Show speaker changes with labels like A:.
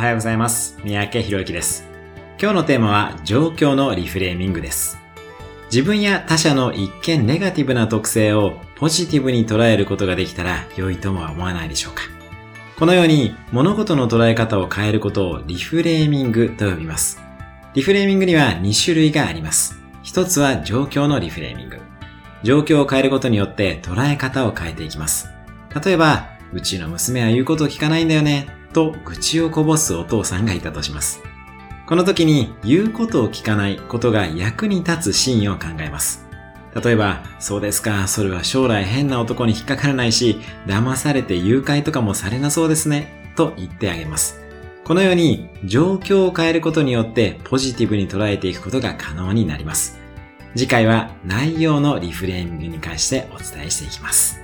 A: はようございます。三宅宏之です。今日のテーマは状況のリフレーミングです。自分や他者の一見ネガティブな特性をポジティブに捉えることができたら良いとも思わないでしょうか。このように物事の捉え方を変えることをリフレーミングと呼びます。リフレーミングには2種類があります。一つは状況のリフレーミング。状況を変えることによって捉え方を変えていきます。例えば、うちの娘は言うことを聞かないんだよね、と愚痴をこぼすお父さんがいたとします。この時に言うことを聞かないことが役に立つシーンを考えます。例えば、そうですか、それは将来変な男に引っかからないし、騙されて誘拐とかもされなそうですね、と言ってあげます。このように状況を変えることによってポジティブに捉えていくことが可能になります。次回は内容のリフレーミングに関してお伝えしていきます。